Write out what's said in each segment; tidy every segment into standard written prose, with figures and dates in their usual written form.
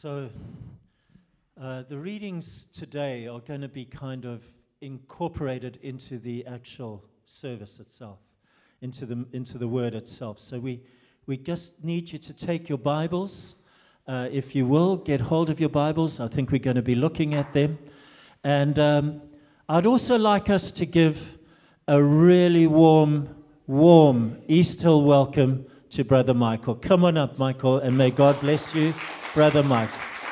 So the readings today are going to be kind of incorporated into the actual service itself, into the word itself. So we just need you to take your Bibles, if you will, get hold of your Bibles. I think we're going to be looking at them. And I'd also like us to give a really warm East Hill welcome to Brother Michael. Come on up, Michael, and may God bless you, Brother Mike.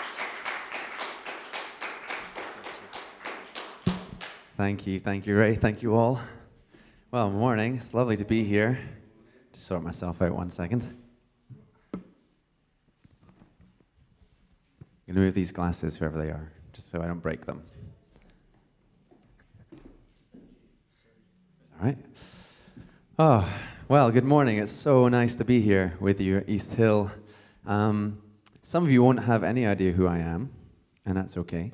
Thank you, Ray. Thank you all. Well, morning. It's lovely to be here. Just sort myself out 1 second. I'm going to move these glasses wherever they are, just so I don't break them. All right. Oh, well, good morning. It's so nice to be here with you at East Hill. Some of you won't have any idea who I am, and that's okay.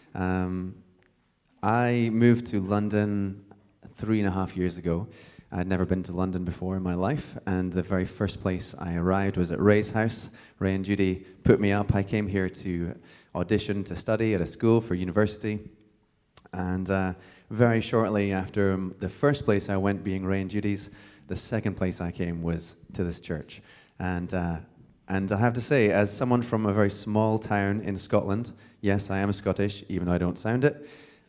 I moved to London 3.5 years ago. I'd never been to London before in my life, and the very first place I arrived was at Ray's house. Ray and Judy put me up. I came here to audition to study at a school for university, and very shortly after the first place I went being Ray and Judy's, the second place I came was to this church. And I have to say, as someone from a very small town in Scotland, yes, I am Scottish, even though I don't sound it,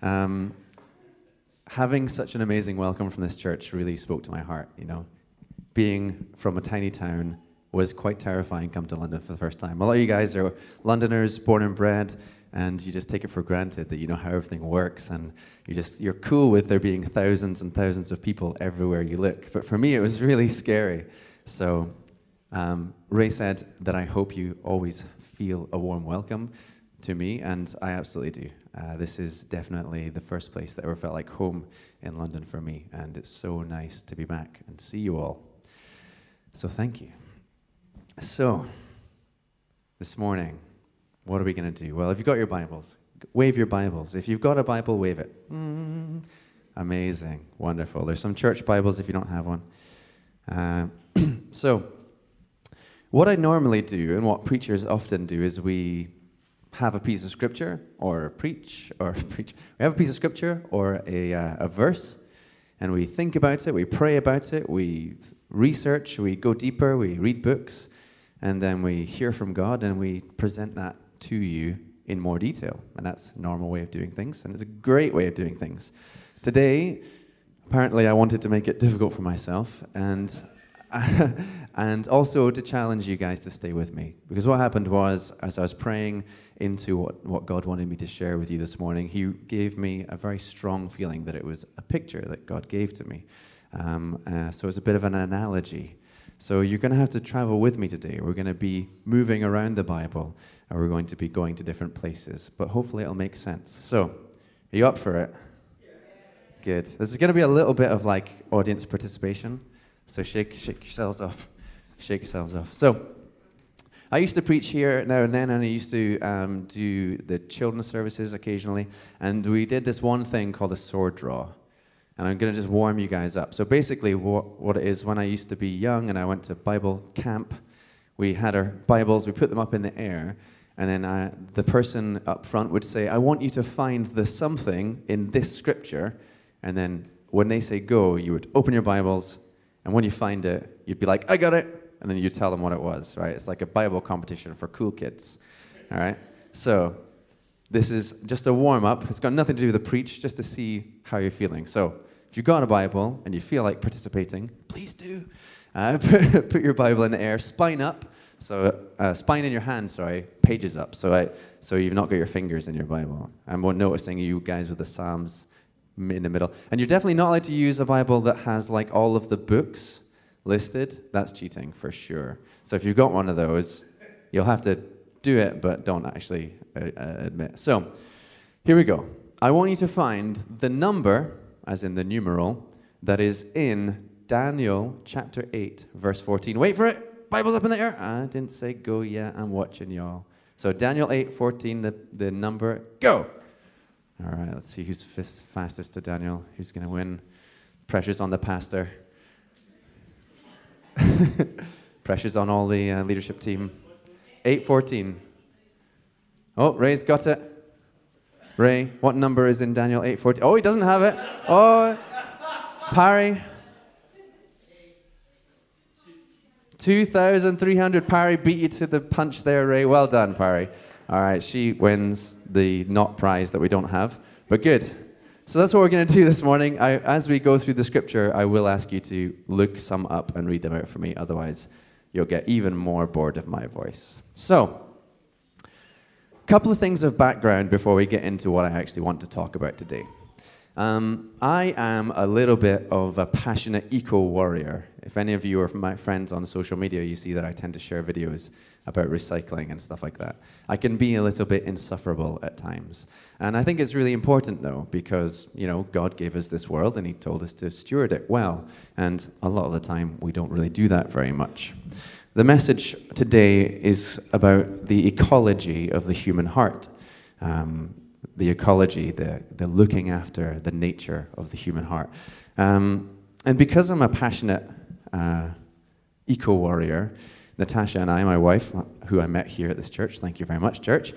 having such an amazing welcome from this church really spoke to my heart, you know. Being from a tiny town was quite terrifying come to London for the first time. A lot of you guys are Londoners, born and bred, and you just take it for granted that you know how everything works, and you're cool with there being thousands and thousands of people everywhere you look. But for me, it was really scary. So Ray said that I hope you always feel a warm welcome to me, and I absolutely do. This is definitely the first place that ever felt like home in London for me, and it's so nice to be back and see you all. So thank you. So, this morning, what are we going to do? Well, if you've got your Bibles, wave your Bibles. If you've got a Bible, wave it. Amazing. Wonderful. There's some church Bibles if you don't have one. So, what I normally do, and what preachers often do, is we have a piece of scripture, or preach. We have a piece of scripture, or a verse, and we think about it, we pray about it, we research, we go deeper, we read books, and then we hear from God, and we present that to you in more detail. And that's a normal way of doing things, and it's a great way of doing things. Today, apparently I wanted to make it difficult for myself, and also to challenge you guys to stay with me. Because what happened was, as I was praying into what God wanted me to share with you this morning, He gave me a very strong feeling that it was a picture that God gave to me. So it's a bit of an analogy. So you're going to have to travel with me today. We're going to be moving around the Bible, and we're going to be going to different places. But hopefully it'll make sense. So, are you up for it? Good. This is going to be a little bit of like audience participation. So shake yourselves off. Shake yourselves off. So, I used to preach here now and then, and I used to do the children's services occasionally. And we did this one thing called a sword draw. And I'm going to just warm you guys up. So basically what it is, when I used to be young and I went to Bible camp, we had our Bibles, we put them up in the air, and then the person up front would say, I want you to find the something in this scripture. And then when they say go, you would open your Bibles, and when you find it, you'd be like, I got it. And then you tell them what it was, right? It's like a Bible competition for cool kids, all right? So this is just a warm-up. It's got nothing to do with the preach, just to see how you're feeling. So if you've got a Bible and you feel like participating, please do. Put your Bible in the air, spine up. So spine in your hand, sorry, pages up. So you've not got your fingers in your Bible. I'm noticing you guys with the Psalms in the middle. And you're definitely not allowed to use a Bible that has like all of the books listed. That's cheating for sure. So if you've got one of those, you'll have to do it, but don't actually admit. So here we go. I want you to find the number, as in the numeral, that is in Daniel chapter 8, verse 14. Wait for it. Bible's up in the air. I didn't say go yet. I'm watching y'all. So Daniel 8, 14, the number, go. All right, let's see who's fastest to Daniel. Who's going to win? Pressure's on the pastor. Pressure's on all the leadership team. 8:14. Oh, Ray's got it. Ray, what number is in Daniel 8:40? Oh, he doesn't have it. Oh, Parry. 2,300. Parry beat you to the punch there, Ray. Well done, Parry. All right, she wins the not prize that we don't have, but good. So that's what we're going to do this morning. As we go through the scripture, I will ask you to look some up and read them out for me. Otherwise, you'll get even more bored of my voice. So, a couple of things of background before we get into what I actually want to talk about today. I am a little bit of a passionate eco-warrior. If any of you are my friends on social media, you see that I tend to share videos about recycling and stuff like that. I can be a little bit insufferable at times. And I think it's really important, though, because, you know, God gave us this world and he told us to steward it well. And a lot of the time, we don't really do that very much. The message today is about the ecology of the human heart. The ecology, the looking after the nature of the human heart. And because I'm a passionate eco-warrior, Natasha and I, my wife, who I met here at this church, thank you very much, church,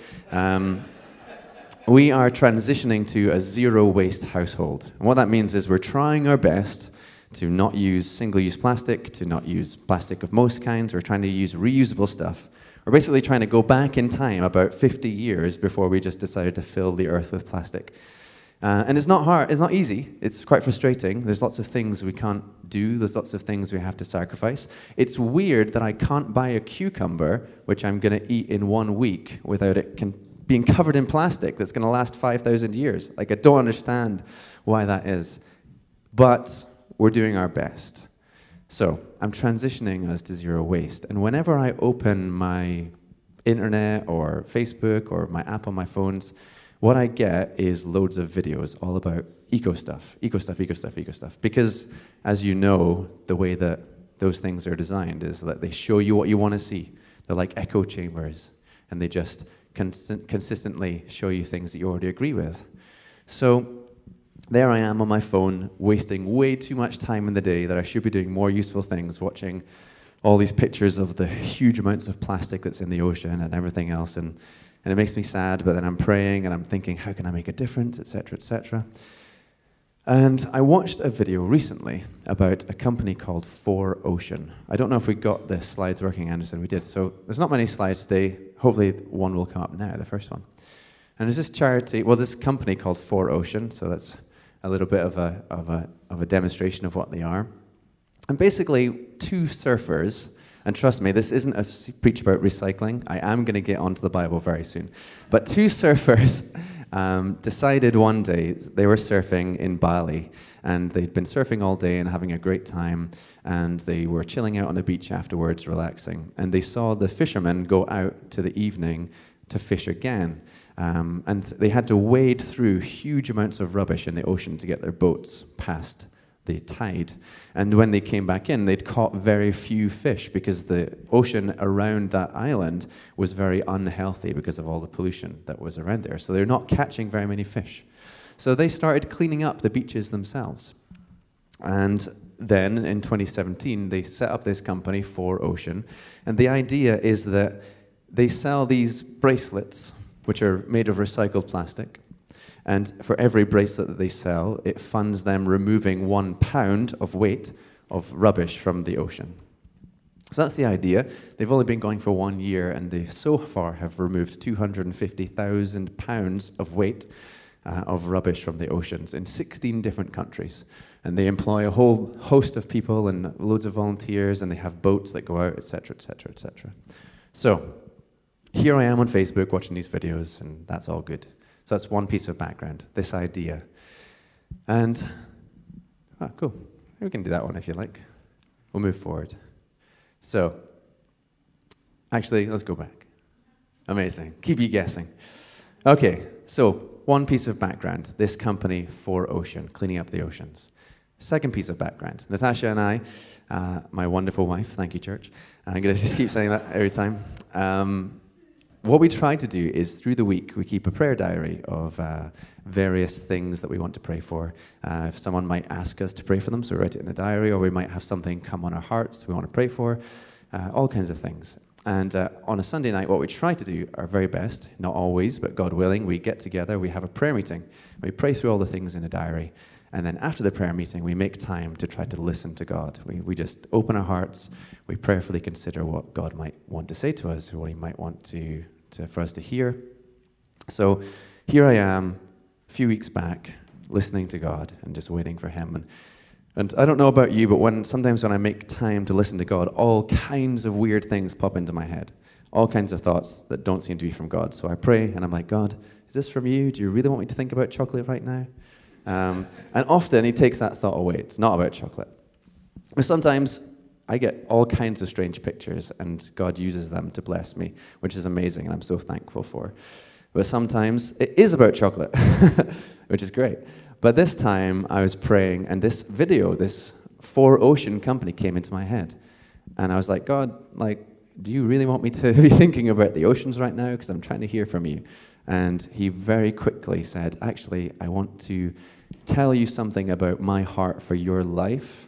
we are transitioning to a zero-waste household. And what that means is we're trying our best to not use single-use plastic, to not use plastic of most kinds. We're trying to use reusable stuff. We're basically trying to go back in time about 50 years before we just decided to fill the earth with plastic. And it's not hard, it's not easy, it's quite frustrating. There's lots of things we can't do, there's lots of things we have to sacrifice. It's weird that I can't buy a cucumber, which I'm gonna eat in 1 week, without it being covered in plastic that's gonna last 5,000 years. Like, I don't understand why that is. But we're doing our best. So, I'm transitioning us to zero waste. And whenever I open my internet or Facebook or my app on my phones, what I get is loads of videos all about eco stuff. Because, as you know, the way that those things are designed is that they show you what you want to see. They're like echo chambers, and they just consistently show you things that you already agree with. So, there I am on my phone, wasting way too much time in the day that I should be doing more useful things, watching all these pictures of the huge amounts of plastic that's in the ocean and everything else, and it makes me sad, but then I'm praying and I'm thinking, how can I make a difference, etc., etc. And I watched a video recently about a company called 4Ocean. I don't know if we got the slides working, Anderson. We did. So there's not many slides today. Hopefully one will come up now, the first one. And there's this charity, well, this company called 4Ocean, so that's a little bit of a demonstration of what they are. And basically, two surfers, and trust me, this isn't a preach about recycling. I am going to get onto the Bible very soon. But two surfers decided one day, they were surfing in Bali, and they'd been surfing all day and having a great time, and they were chilling out on the beach afterwards, relaxing. And they saw the fishermen go out to the evening to fish again. And they had to wade through huge amounts of rubbish in the ocean to get their boats past the tide. And when they came back in, they'd caught very few fish because the ocean around that island was very unhealthy because of all the pollution that was around there. So they're not catching very many fish. So they started cleaning up the beaches themselves. And then in 2017, they set up this company, 4Ocean. And the idea is that they sell these bracelets, which are made of recycled plastic. And for every bracelet that they sell, it funds them removing 1 pound of weight of rubbish from the ocean. So that's the idea. They've only been going for 1 year, and they so far have removed 250,000 pounds of weight of rubbish from the oceans in 16 different countries. And they employ a whole host of people and loads of volunteers, and they have boats that go out, etc., etc., etc. So here I am on Facebook watching these videos, and that's all good. So that's one piece of background, this idea. And, cool. We can do that one if you like. We'll move forward. So, actually, let's go back. Amazing. Keep you guessing. Okay, so one piece of background, this company, 4Ocean, cleaning up the oceans. Second piece of background, Natasha and I, my wonderful wife, thank you, church. I'm going to just keep saying that every time. What we try to do is, through the week, we keep a prayer diary of various things that we want to pray for. If someone might ask us to pray for them, so we write it in the diary, or we might have something come on our hearts we want to pray for, all kinds of things. And on a Sunday night, what we try to do, our very best, not always, but God willing, we get together, we have a prayer meeting. We pray through all the things in a diary. And then after the prayer meeting, we make time to try to listen to God. We just open our hearts. We prayerfully consider what God might want to say to us, or what he might want for us to hear. So here I am, a few weeks back, listening to God and just waiting for him. And I don't know about you, but sometimes when I make time to listen to God, all kinds of weird things pop into my head. All kinds of thoughts that don't seem to be from God. So I pray, and I'm like, God, is this from you? Do you really want me to think about chocolate right now? And often he takes that thought away. It's not about chocolate. But sometimes I get all kinds of strange pictures, and God uses them to bless me, which is amazing, and I'm so thankful for. But sometimes it is about chocolate, which is great. But this time I was praying, and this video, this 4Ocean company came into my head. And I was like, God, do you really want me to be thinking about the oceans right now? Because I'm trying to hear from you. And he very quickly said, actually, I want to tell you something about my heart for your life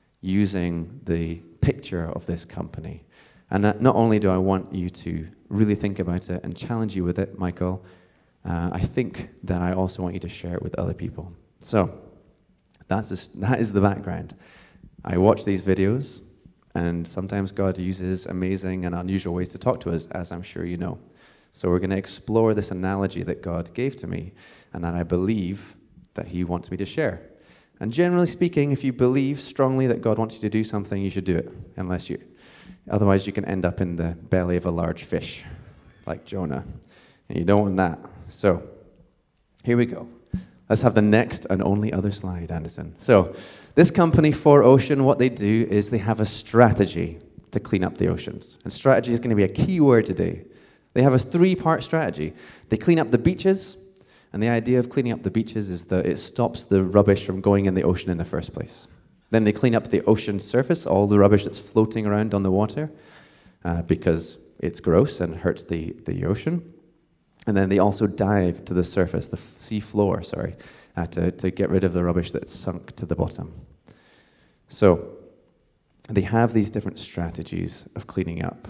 using the picture of this company. And not only do I want you to really think about it and challenge you with it, Michael, I think that I also want you to share it with other people. So that is the background. I watch these videos, and sometimes God uses amazing and unusual ways to talk to us, as I'm sure you know. So we're going to explore this analogy that God gave to me, and that I believe that he wants me to share. And generally speaking, if you believe strongly that God wants you to do something, you should do it. Otherwise you can end up in the belly of a large fish, like Jonah. And you don't want that. So here we go. Let's have the next and only other slide, Anderson. So this company, 4Ocean, what they do is they have a strategy to clean up the oceans. And strategy is going to be a key word today. They have a 3-part strategy. They clean up the beaches, and the idea of cleaning up the beaches is that it stops the rubbish from going in the ocean in the first place. Then they clean up the ocean surface, all the rubbish that's floating around on the water, because it's gross and hurts the ocean. And then they also dive to the surface, the sea floor, to get rid of the rubbish that's sunk to the bottom. So they have these different strategies of cleaning up.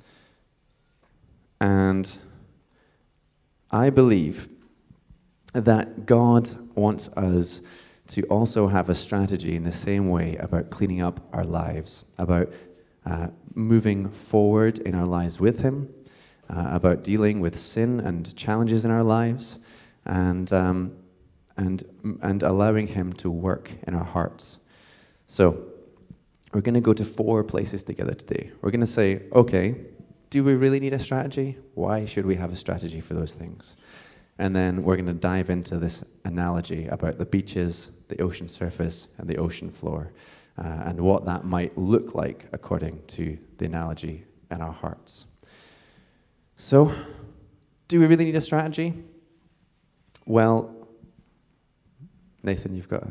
And I believe that God wants us to also have a strategy in the same way about cleaning up our lives, about moving forward in our lives with him, about dealing with sin and challenges in our lives, and allowing him to work in our hearts. So we're going to go to 4 places together today. We're going to say, okay, do we really need a strategy? Why should we have a strategy for those things? And then we're going to dive into this analogy about the beaches, the ocean surface, and the ocean floor, and what that might look like according to the analogy in our hearts. So, do we really need a strategy? Well, Nathaniel, you've got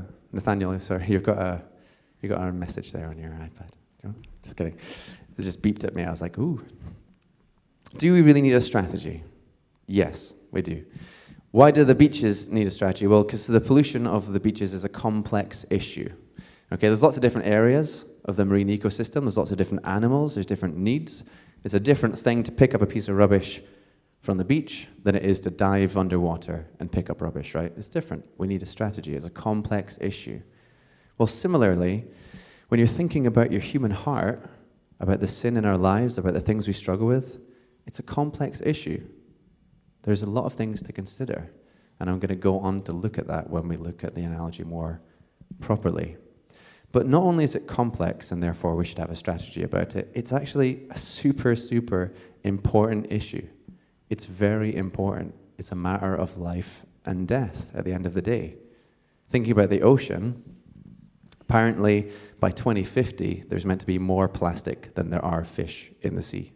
a message there on your iPad. Oh, just kidding. It just beeped at me. I was like, ooh. Do we really need a strategy? Yes, we do. Why do the beaches need a strategy? Well, because the pollution of the beaches is a complex issue. Okay, there's lots of different areas of the marine ecosystem. There's lots of different animals. There's different needs. It's a different thing to pick up a piece of rubbish from the beach than it is to dive underwater and pick up rubbish, right? It's different. We need a strategy. It's a complex issue. Well, similarly, when you're thinking about your human heart, about the sin in our lives, about the things we struggle with, it's a complex issue. There's a lot of things to consider, and I'm going to go on to look at that when we look at the analogy more properly. But not only is it complex, and therefore we should have a strategy about it, it's actually a super, super important issue. It's very important. It's a matter of life and death at the end of the day. Thinking about the ocean, apparently by 2050, there's meant to be more plastic than there are fish in the sea.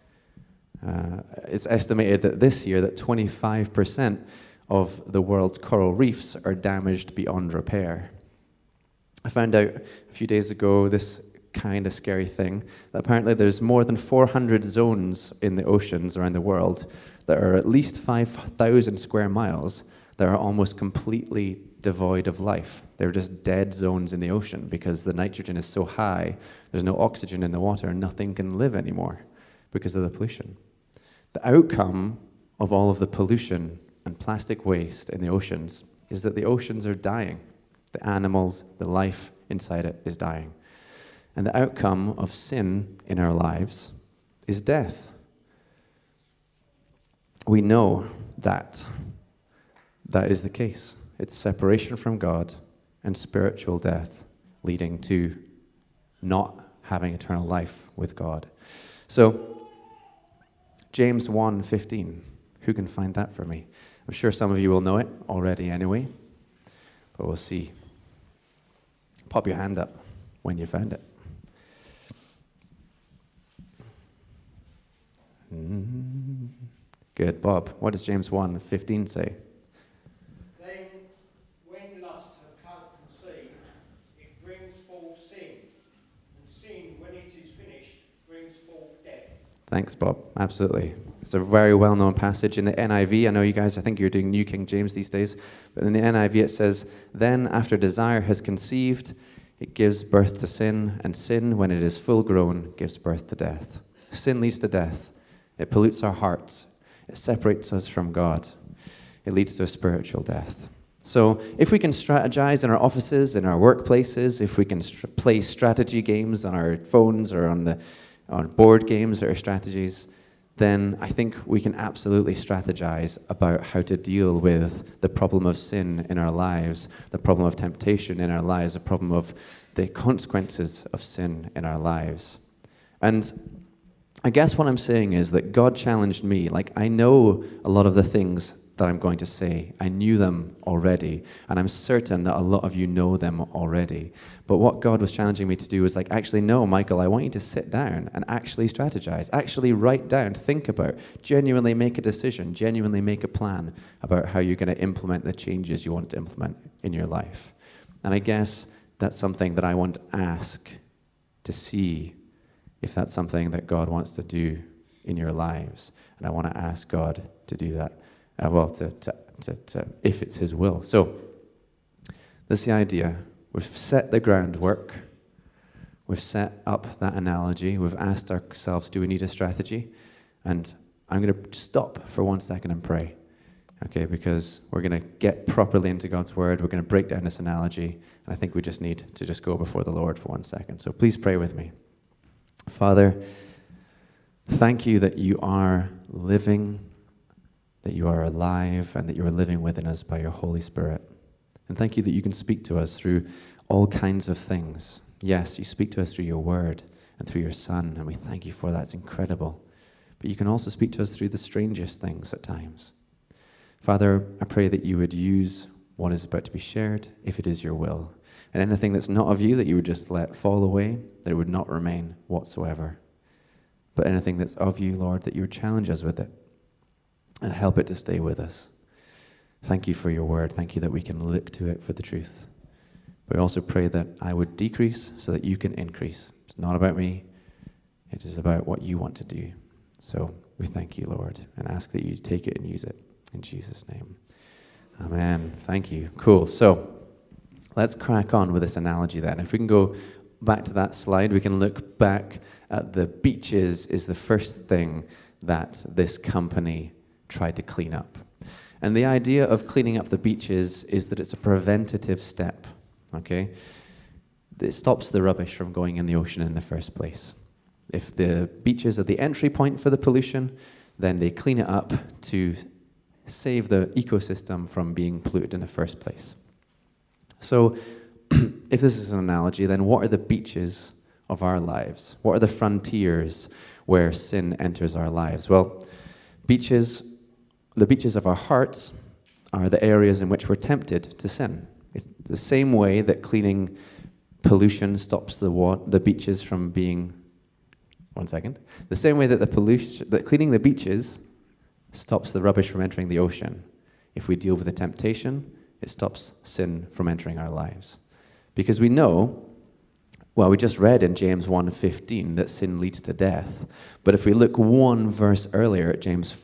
It's estimated that this year that 25% of the world's coral reefs are damaged beyond repair. I found out a few days ago this kind of scary thing, that apparently there's more than 400 zones in the oceans around the world that are at least 5,000 square miles that are almost completely devoid of life. They're just dead zones in the ocean because the nitrogen is so high, there's no oxygen in the water, and nothing can live anymore because of the pollution. The outcome of all of the pollution and plastic waste in the oceans is that the oceans are dying. The animals, the life inside it is dying. And the outcome of sin in our lives is death. We know that that is the case. It's separation from God and spiritual death, leading to not having eternal life with God. So, James 1:15. Who can find that for me? I'm sure some of you will know it already anyway, but we'll see. Pop your hand up when you found it. Good, Bob. What does James 1:15 say? Then, when lust hath conceived, it brings forth sin, and sin, when it is finished, brings forth death. Thanks, Bob. Absolutely. It's a very well-known passage in the NIV. I know you guys, I think you're doing New King James these days, but in the NIV it says, then after desire has conceived, it gives birth to sin, and sin, when it is full grown, gives birth to death. Sin leads to death. It pollutes our hearts. It separates us from God. It leads to a spiritual death. So if we can strategize in our offices, in our workplaces, if we can play strategy games on our phones or on board games or strategies, then I think we can absolutely strategize about how to deal with the problem of sin in our lives, the problem of temptation in our lives, the problem of the consequences of sin in our lives. And I guess what I'm saying is that God challenged me. Like, I know a lot of the things that I'm going to say. I knew them already, and I'm certain that a lot of you know them already. But what God was challenging me to do was like, actually, no, Michael, I want you to sit down and actually strategize, actually write down, think about, genuinely make a decision, genuinely make a plan about how you're going to implement the changes you want to implement in your life. And I guess that's something that I want to ask to see if that's something that God wants to do in your lives. And I want to ask God to do that. If it's his will. So, that's the idea. We've set the groundwork. We've set up that analogy. We've asked ourselves, do we need a strategy? And I'm going to stop for 1 second and pray. Okay, because we're going to get properly into God's word. We're going to break down this analogy. And I think we just need to just go before the Lord for 1 second. So please pray with me. Father, thank you that you are living, that you are alive, and that you are living within us by your Holy Spirit. And thank you that you can speak to us through all kinds of things. Yes, you speak to us through your word and through your Son, and we thank you for that. It's incredible. But you can also speak to us through the strangest things at times. Father, I pray that you would use what is about to be shared, if it is your will. And anything that's not of you, that you would just let fall away, that it would not remain whatsoever. But anything that's of you, Lord, that you would challenge us with it and help it to stay with us. Thank you for your word. Thank you that we can look to it for the truth. But I also pray that I would decrease so that you can increase. It's not about me. It is about what you want to do. So we thank you, Lord, and ask that you take it and use it. In Jesus' name. Amen. Thank you. Cool. So let's crack on with this analogy then. If we can go back to that slide, we can look back at the beaches is the first thing that this company tried to clean up. And the idea of cleaning up the beaches is that it's a preventative step, okay? It stops the rubbish from going in the ocean in the first place. If the beaches are the entry point for the pollution, then they clean it up to save the ecosystem from being polluted in the first place. So, if this is an analogy, then what are the beaches of our lives? What are the frontiers where sin enters our lives? Well, the beaches of our hearts are the areas in which we're tempted to sin. It's the same way that cleaning pollution stops the beaches from being... 1 second. The same way that that cleaning the beaches stops the rubbish from entering the ocean. If we deal with the temptation, it stops sin from entering our lives. Because we know, well, we just read in James 1:15 that sin leads to death. But if we look one verse earlier at James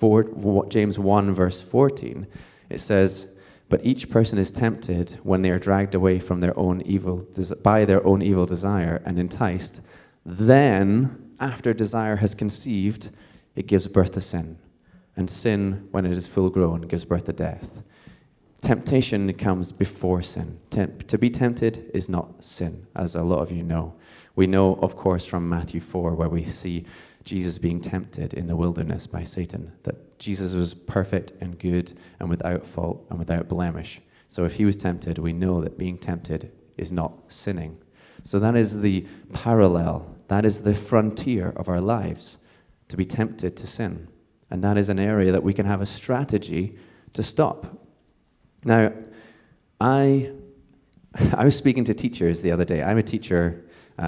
1 verse 14, it says, but each person is tempted when they are dragged away from by their own evil desire and enticed. Then after desire has conceived, it gives birth to sin. And sin, when it is full grown, gives birth to death. Temptation comes before sin. To be tempted is not sin, as a lot of you know. We know, of course, from Matthew 4, where we see Jesus being tempted in the wilderness by Satan, that Jesus was perfect and good and without fault and without blemish. So if he was tempted, we know that being tempted is not sinning. So that is the parallel, that is the frontier of our lives, to be tempted to sin. And that is an area that we can have a strategy to stop. Now, I was speaking to teachers the other day. I'm a teacher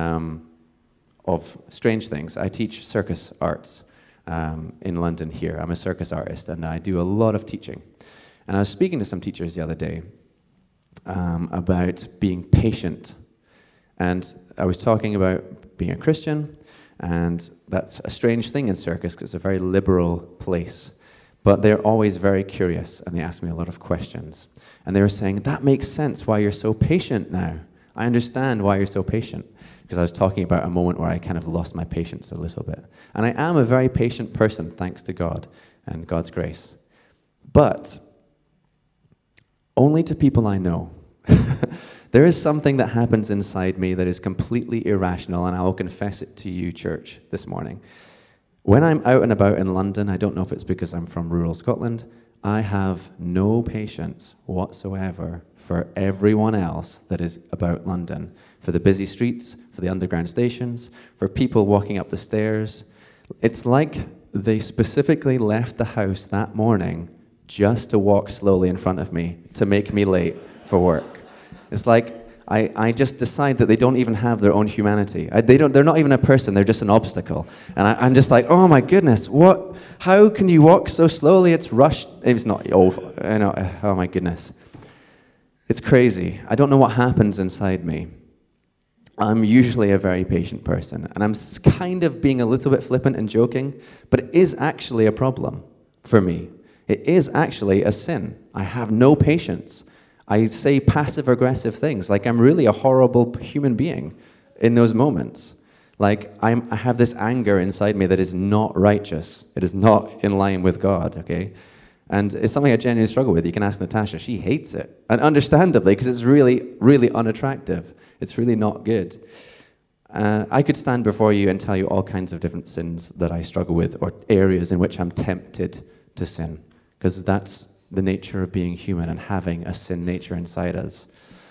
of strange things. I teach circus arts in London here. I'm a circus artist, and I do a lot of teaching. And I was speaking to some teachers the other day about being patient. And I was talking about being a Christian, and that's a strange thing in circus because it's a very liberal place. But they're always very curious, and they ask me a lot of questions. And they were saying, that makes sense why you're so patient now. I understand why you're so patient. Because I was talking about a moment where I kind of lost my patience a little bit. And I am a very patient person, thanks to God and God's grace. But only to people I know. There is something that happens inside me that is completely irrational, and I will confess it to you, church, this morning. When I'm out and about in London, I don't know if it's because I'm from rural Scotland, I have no patience whatsoever for everyone else that is about London, for the busy streets, for the underground stations, for people walking up the stairs. It's like they specifically left the house that morning just to walk slowly in front of me to make me late for work. It's like I just decide that they don't even have their own humanity. They're not even a person, they're just an obstacle. And I'm just like, oh my goodness, what? How can you walk so slowly? It's rushed. It's not, oh my goodness. It's crazy. I don't know what happens inside me. I'm usually a very patient person, and I'm kind of being a little bit flippant and joking, but it is actually a problem for me. It is actually a sin. I have no patience. I say passive-aggressive things, like I'm really a horrible human being in those moments. Like I have this anger inside me that is not righteous. It is not in line with God, okay? And it's something I genuinely struggle with. You can ask Natasha. She hates it. And understandably, because it's really, really unattractive. It's really not good. I could stand before you and tell you all kinds of different sins that I struggle with, or areas in which I'm tempted to sin, because that's the nature of being human and having a sin nature inside us.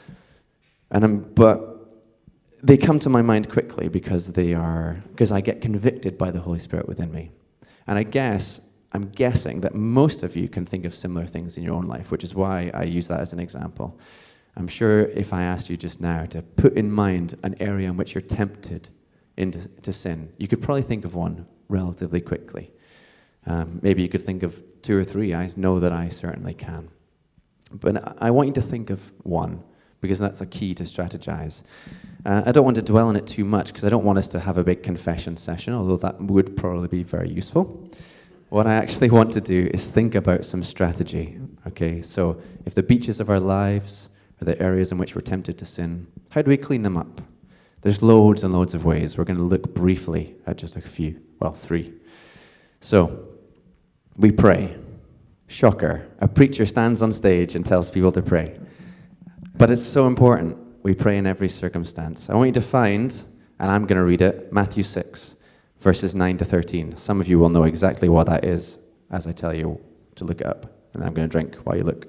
But they come to my mind quickly because I get convicted by the Holy Spirit within me. And I'm guessing that most of you can think of similar things in your own life, which is why I use that as an example. I'm sure if I asked you just now to put in mind an area in which you're tempted to sin, you could probably think of one relatively quickly. Maybe you could think of 2 or 3. I know that I certainly can. But I want you to think of one, because that's a key to strategize. I don't want to dwell on it too much, because I don't want us to have a big confession session, although that would probably be very useful. What I actually want to do is think about some strategy, okay? So if the beaches of our lives are the areas in which we're tempted to sin, how do we clean them up? There's loads and loads of ways. We're going to look briefly at just a few, 3. So we pray. Shocker. A preacher stands on stage and tells people to pray. But it's so important. We pray in every circumstance. I want you to find, and I'm going to read it, Matthew 6, verses 9 to 13. Some of you will know exactly what that is as I tell you to look it up. And I'm going to drink while you look.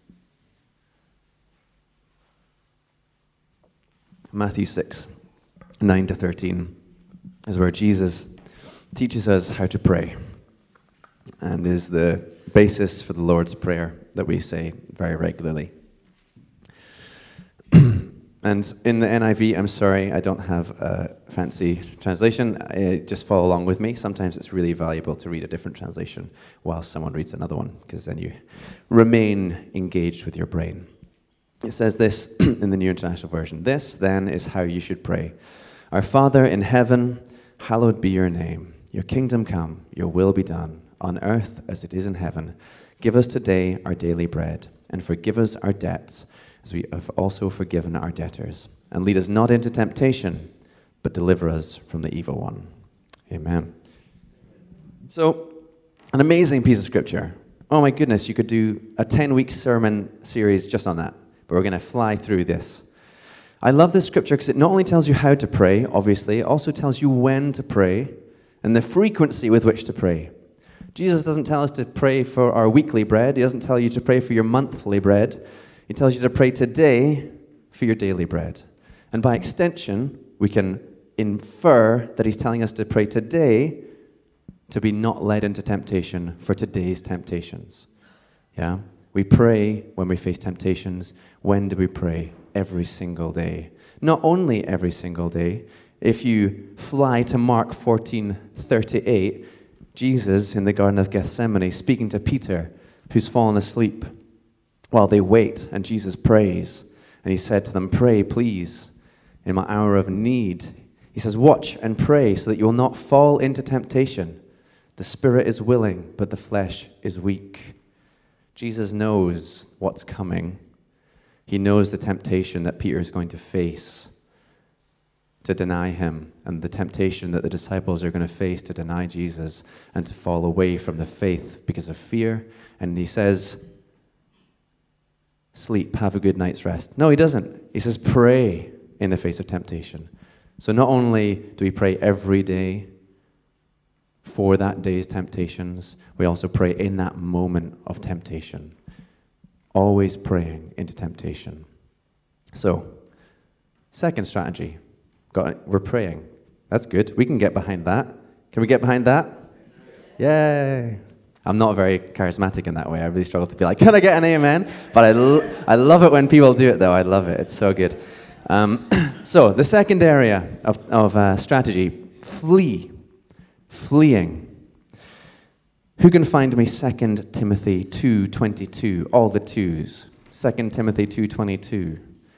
Matthew 6, 9 to 13 is where Jesus teaches us how to pray, and is the basis for the Lord's Prayer that we say very regularly. And in the NIV, I'm sorry, I don't have a fancy translation. Just follow along with me. Sometimes it's really valuable to read a different translation while someone reads another one, because then you remain engaged with your brain. It says this in the New International Version. This, then, is how you should pray. Our Father in heaven, hallowed be your name. Your kingdom come, your will be done, on earth as it is in heaven. Give us today our daily bread, and forgive us our debts, as we have also forgiven our debtors. And lead us not into temptation, but deliver us from the evil one. Amen. So, an amazing piece of scripture. Oh my goodness, you could do a 10-week sermon series just on that. But we're going to fly through this. I love this scripture because it not only tells you how to pray, obviously, it also tells you when to pray and the frequency with which to pray. Jesus doesn't tell us to pray for our weekly bread. He doesn't tell you to pray for your monthly bread. He tells you to pray today for your daily bread. And by extension, we can infer that he's telling us to pray today to be not led into temptation for today's temptations. Yeah? We pray when we face temptations. When do we pray? Every single day. Not only every single day. If you fly to Mark 14:38, Jesus in the Garden of Gethsemane speaking to Peter, who's fallen asleep, while they wait, and Jesus prays. And he said to them, "Pray, please, in my hour of need." He says, "Watch and pray so that you will not fall into temptation. The spirit is willing, but the flesh is weak." Jesus knows what's coming. He knows the temptation that Peter is going to face to deny him, and the temptation that the disciples are going to face to deny Jesus and to fall away from the faith because of fear. And he says, "Sleep, have a good night's rest." No, he doesn't. He says, "Pray in the face of temptation." So not only do we pray every day for that day's temptations, we also pray in that moment of temptation. Always praying into temptation. So, second strategy. We're praying. That's good. We can get behind that. Can we get behind that? Yay. I'm not very charismatic in that way. I really struggle to be like, can I get an amen? But I love it when people do it, though. I love it. It's so good. So, the second area of strategy, fleeing. Who can find me 2 Timothy 2:22? All the twos. 2 Timothy 2:22.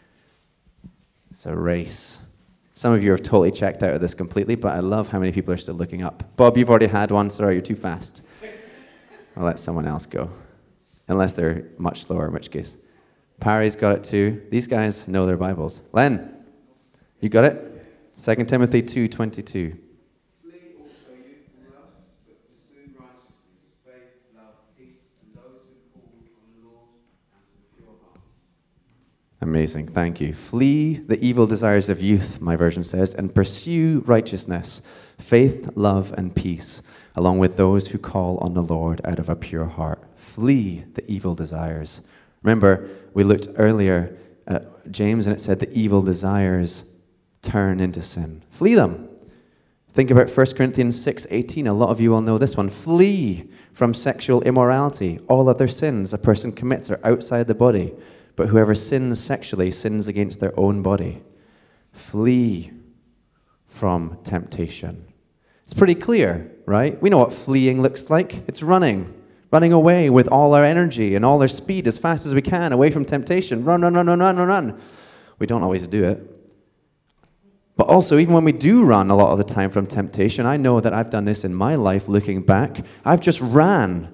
It's a race. Some of you have totally checked out of this completely, but I love how many people are still looking up. Bob, you've already had one. Sorry, you're too fast. I'll let someone else go. Unless they're much slower, in which case. Parry's got it too. These guys know their Bibles. Len, you got it? 2 Timothy 2:22. Flee also youthful lust, but pursue righteousness, faith, love, peace, and those who call on the Lord and to the pure heart. Amazing, thank you. Flee the evil desires of youth, my version says, and pursue righteousness, faith, love, and peace, along with those who call on the Lord out of a pure heart. Flee the evil desires. Remember, we looked earlier at James, and it said the evil desires turn into sin. Flee them. Think about 1 Corinthians 6:18. A lot of you will know this one. Flee from sexual immorality. All other sins a person commits are outside the body, but whoever sins sexually sins against their own body. Flee from temptation. It's pretty clear, right? We know what fleeing looks like. It's running away with all our energy and all our speed as fast as we can away from temptation. Run. We don't always do it. But also, even when we do run a lot of the time from temptation, I know that I've done this in my life looking back. I've just ran.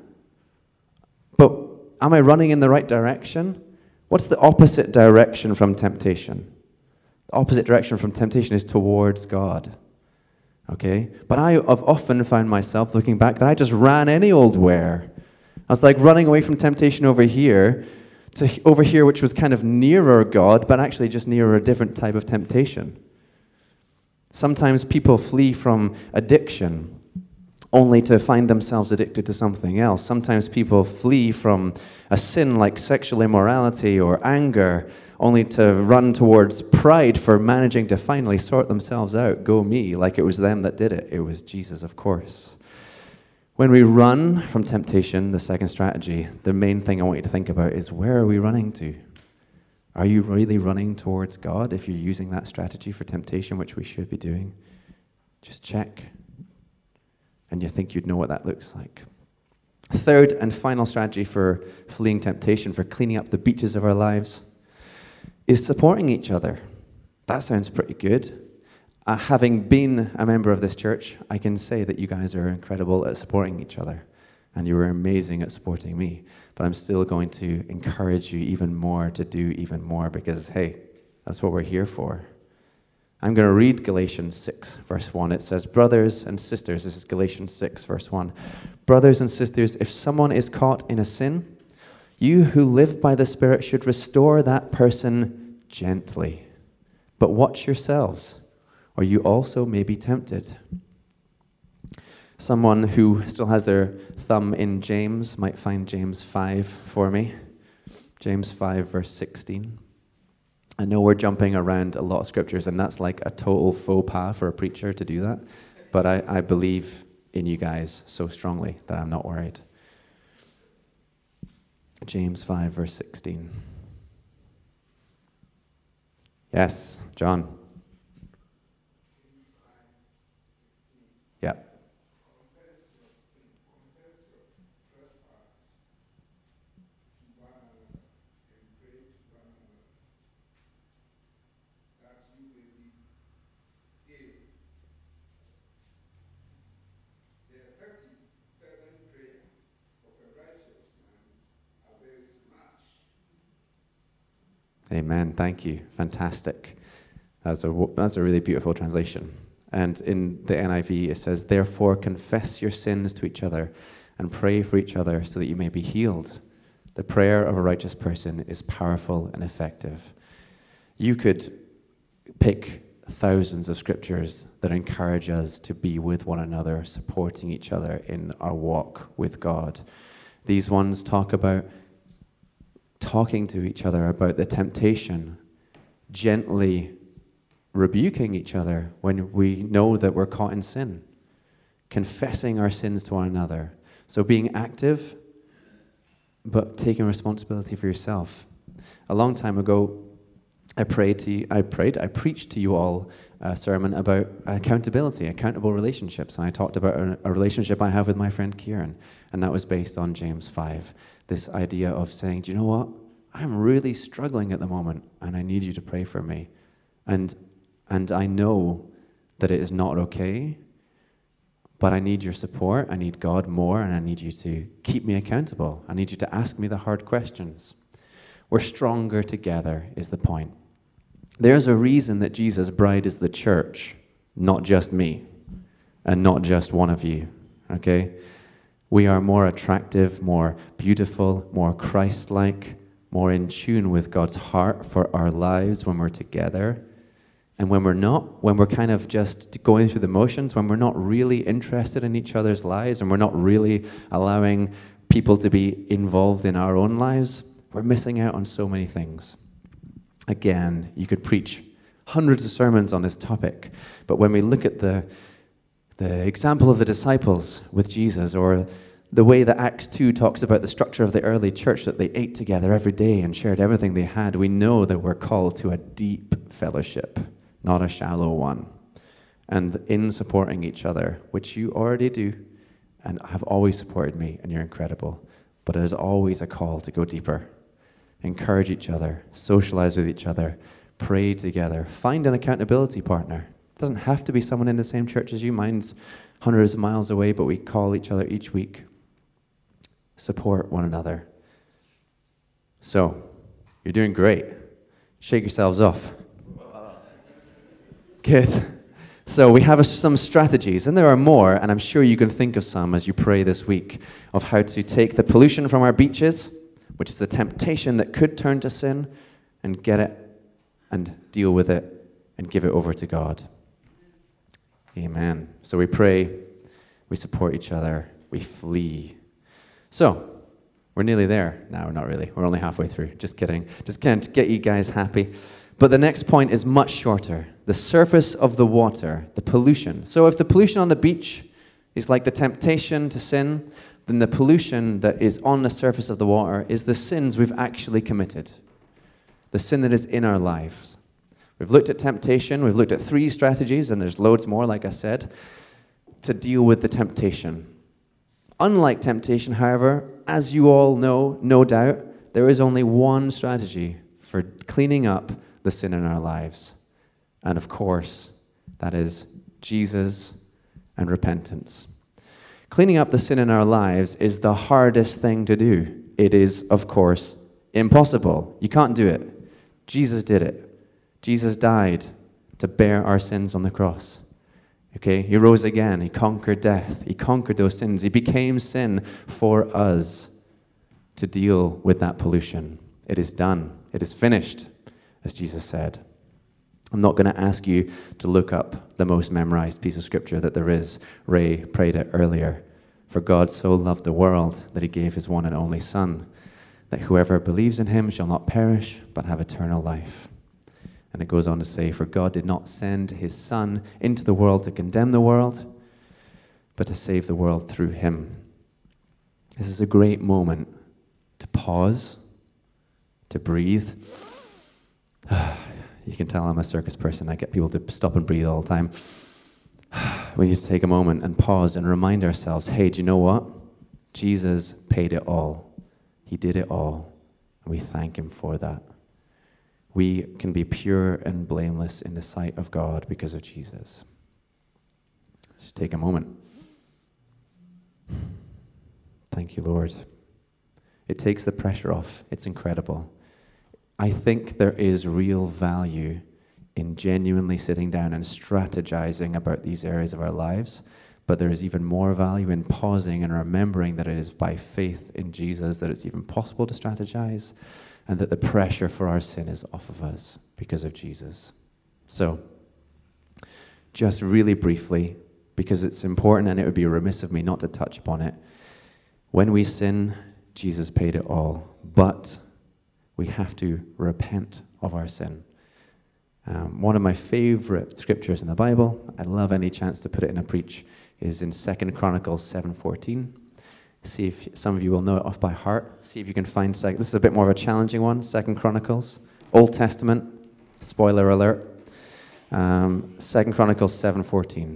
But am I running in the right direction? What's the opposite direction from temptation? The opposite direction from temptation is towards God. Okay? But I have often found myself looking back that I just ran any old where. I was like running away from temptation over here to over here, which was kind of nearer God, but actually just nearer a different type of temptation. Sometimes people flee from addiction only to find themselves addicted to something else. Sometimes people flee from a sin like sexual immorality or anger only to run towards pride for managing to finally sort themselves out. Go me, like it was them that did it. It was Jesus, of course. When we run from temptation, the second strategy, the main thing I want you to think about is, where are we running to? Are you really running towards God if you're using that strategy for temptation, which we should be doing? Just check. And you think you'd know what that looks like. Third and final strategy for fleeing temptation, for cleaning up the beaches of our lives, is supporting each other. That sounds pretty good. Having been a member of this church, I can say that you guys are incredible at supporting each other. And you were amazing at supporting me. But I'm still going to encourage you even more to do even more because, hey, that's what we're here for. I'm going to read Galatians 6, verse 1. It says, brothers and sisters, this is Galatians 6, verse 1. Brothers and sisters, if someone is caught in a sin, you who live by the Spirit should restore that person gently. But watch yourselves, or you also may be tempted. Someone who still has their thumb in James might find James 5 for me. James 5, verse 16. I know we're jumping around a lot of scriptures, and that's like a total faux pas for a preacher to do that. But I believe in you guys so strongly that I'm not worried. James 5, verse 16. Yes, John. Yeah. Amen. Thank you. Fantastic. That's a really beautiful translation. And in the NIV, it says, therefore confess your sins to each other and pray for each other so that you may be healed. The prayer of a righteous person is powerful and effective. You could pick thousands of scriptures that encourage us to be with one another, supporting each other in our walk with God. These ones talk about talking to each other about the temptation, gently rebuking each other when we know that we're caught in sin, confessing our sins to one another. So being active, but taking responsibility for yourself. A long time ago, I preached to you all a sermon about accountability, accountable relationships, and I talked about a relationship I have with my friend Kieran, and that was based on James 5. This idea of saying, do you know what? I'm really struggling at the moment, and I need you to pray for me. And I know that it is not okay, but I need your support. I need God more, and I need you to keep me accountable. I need you to ask me the hard questions. We're stronger together is the point. There's a reason that Jesus' bride is the church, not just me, and not just one of you, okay? We are more attractive, more beautiful, more Christ-like, more in tune with God's heart for our lives when we're together. And when we're not, when we're kind of just going through the motions, when we're not really interested in each other's lives and we're not really allowing people to be involved in our own lives, we're missing out on so many things. Again, you could preach hundreds of sermons on this topic, but when we look at the example of the disciples with Jesus, or the way that Acts 2 talks about the structure of the early church, that they ate together every day and shared everything they had, we know that we're called to a deep fellowship, not a shallow one. And in supporting each other, which you already do, and have always supported me, and you're incredible, but there's always a call to go deeper. Encourage each other, socialize with each other, pray together, find an accountability partner. It doesn't have to be someone in the same church as you. Mine's hundreds of miles away, but we call each other each week. Support one another. So, you're doing great. Shake yourselves off. Good. So we have some strategies, and there are more, and I'm sure you can think of some as you pray this week, of how to take the pollution from our beaches, which is the temptation that could turn to sin, and get it and deal with it and give it over to God. Amen. So we pray, we support each other, we flee. So, we're nearly there. No, we're not really. We're only halfway through. Just kidding. Just can't get you guys happy. But the next point is much shorter. The surface of the water, the pollution. So if the pollution on the beach is like the temptation to sin, then the pollution that is on the surface of the water is the sins we've actually committed. The sin that is in our lives. We've looked at temptation. We've looked at 3 strategies, and there's loads more, like I said, to deal with the temptation. Unlike temptation, however, as you all know, no doubt, there is only one strategy for cleaning up the sin in our lives. And of course, that is Jesus and repentance. Cleaning up the sin in our lives is the hardest thing to do. It is, of course, impossible. You can't do it. Jesus did it. Jesus died, to bear our sins on the cross. Okay, he rose again. He conquered death. He conquered those sins. He became sin for us to deal with that pollution. It is done. It is finished, as Jesus said. I'm not going to ask you to look up the most memorized piece of scripture that there is. Ray prayed it earlier. For God so loved the world that he gave his one and only Son, that whoever believes in him shall not perish, but have eternal life. And it goes on to say, for God did not send his Son into the world to condemn the world, but to save the world through him. This is a great moment to pause, to breathe. You can tell I'm a circus person. I get people to stop and breathe all the time. We need to take a moment and pause and remind ourselves, hey, do you know what? Jesus paid it all. He did it all. And we thank him for that. We can be pure and blameless in the sight of God because of Jesus. Just take a moment. Thank you, Lord. It takes the pressure off. It's incredible. I think there is real value in genuinely sitting down and strategizing about these areas of our lives, but there is even more value in pausing and remembering that it is by faith in Jesus that it's even possible to strategize, and that the pressure for our sin is off of us because of Jesus. So, just really briefly, because it's important and it would be remiss of me not to touch upon it, when we sin, Jesus paid it all, but we have to repent of our sin. One of my favorite scriptures in the Bible, I love any chance to put it in a preach, is in 2 Chronicles 7:14. See if some of you will know it off by heart. See if you can find, this is a bit more of a challenging one, 2 Chronicles, Old Testament, spoiler alert, 2 Chronicles 7:14.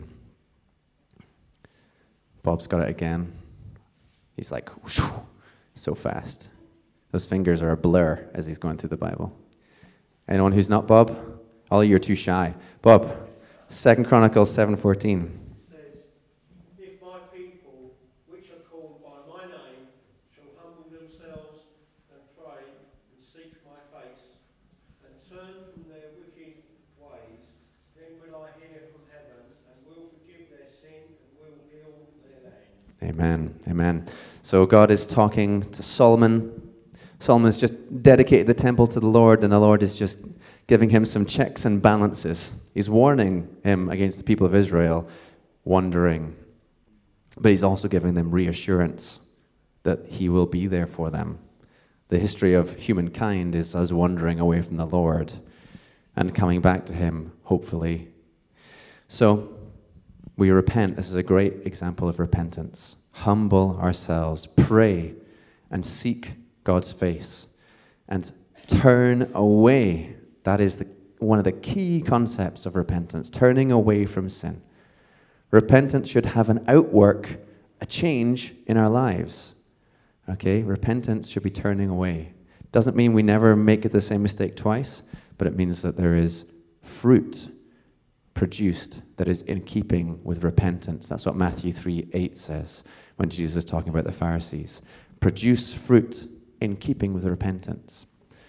Bob's got it again. He's like, whoosh, so fast. Those fingers are a blur as he's going through the Bible. Anyone who's not Bob? All of you are too shy. Bob, 2 Chronicles 7:14. Says, if my people, which are called by my name, shall humble themselves and pray and seek my face and turn from their wicked ways, then will I hear from heaven and will forgive their sin and will heal their land. Amen. Amen. So God is talking to Solomon. Solomon's just dedicated the temple to the Lord, and the Lord is just giving him some checks and balances. He's warning him against the people of Israel wandering, but he's also giving them reassurance that he will be there for them. The history of humankind is us wandering away from the Lord and coming back to him, hopefully. So we repent. This is a great example of repentance. Humble ourselves, pray, and seek God's face, and turn away. That is one of the key concepts of repentance, turning away from sin. Repentance should have an outwork, a change in our lives. Okay? Repentance should be turning away. Doesn't mean we never make the same mistake twice, but it means that there is fruit produced that is in keeping with repentance. That's what Matthew 3:8 says when Jesus is talking about the Pharisees. Produce fruit in keeping with repentance.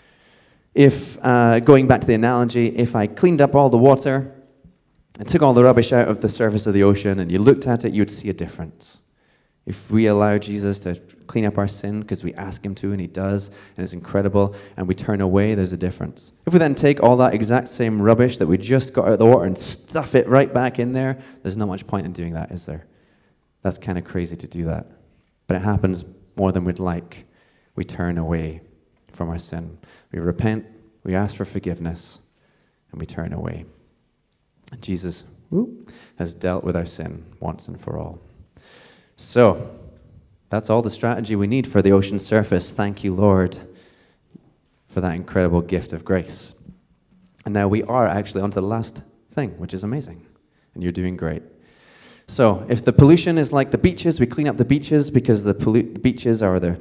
If, going back to the analogy, if I cleaned up all the water and took all the rubbish out of the surface of the ocean and you looked at it, you'd see a difference. If we allow Jesus to clean up our sin because we ask him to, and he does, and it's incredible, and we turn away, there's a difference. If we then take all that exact same rubbish that we just got out of the water and stuff it right back in there, there's not much point in doing that, is there? That's kind of crazy to do that. But it happens more than we'd like. We turn away from our sin. We repent, we ask for forgiveness, and we turn away. And Jesus has dealt with our sin once and for all. So, that's all the strategy we need for the ocean surface. Thank you, Lord, for that incredible gift of grace. And now we are actually on to the last thing, which is amazing. And you're doing great. So, if the pollution is like the beaches, we clean up the beaches because the beaches are the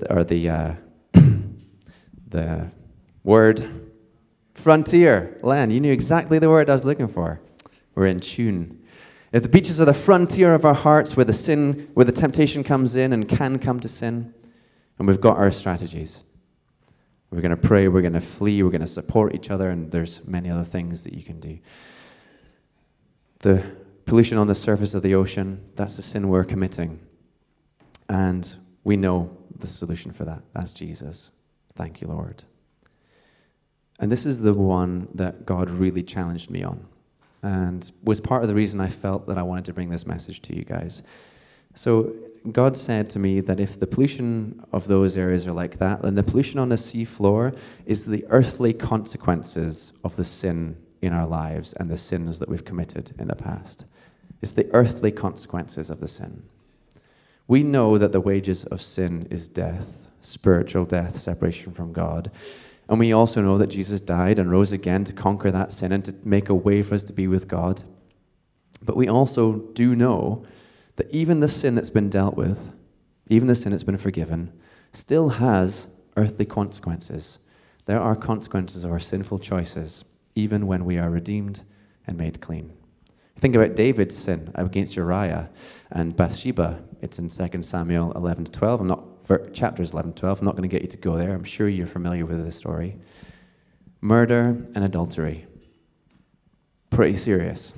word frontier land. You knew exactly the word I was looking for. We're in tune. If the beaches are the frontier of our hearts where the temptation comes in and can come to sin, and we've got our strategies. We're going to pray, we're going to flee, we're going to support each other, and there's many other things that you can do. The pollution on the surface of the ocean, that's the sin we're committing. And we know the solution for that. That's Jesus. Thank you, Lord. And this is the one that God really challenged me on, and was part of the reason I felt that I wanted to bring this message to you guys. So God said to me that if the pollution of those areas are like that, then the pollution on the sea floor is the earthly consequences of the sin in our lives and the sins that we've committed in the past. It's the earthly consequences of the sin. We know that the wages of sin is death, spiritual death, separation from God. And we also know that Jesus died and rose again to conquer that sin and to make a way for us to be with God. But we also do know that even the sin that's been dealt with, even the sin that's been forgiven, still has earthly consequences. There are consequences of our sinful choices, even when we are redeemed and made clean. Think about David's sin against Uriah and Bathsheba. It's in 2 Samuel 11-12. Chapters 11-12. I'm not going to get you to go there. I'm sure you're familiar with this story. Murder and adultery. Pretty serious.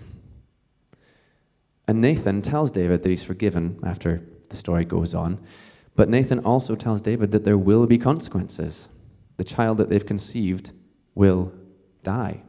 And Nathan tells David that he's forgiven after the story goes on. But Nathan also tells David that there will be consequences. The child that they've conceived will die.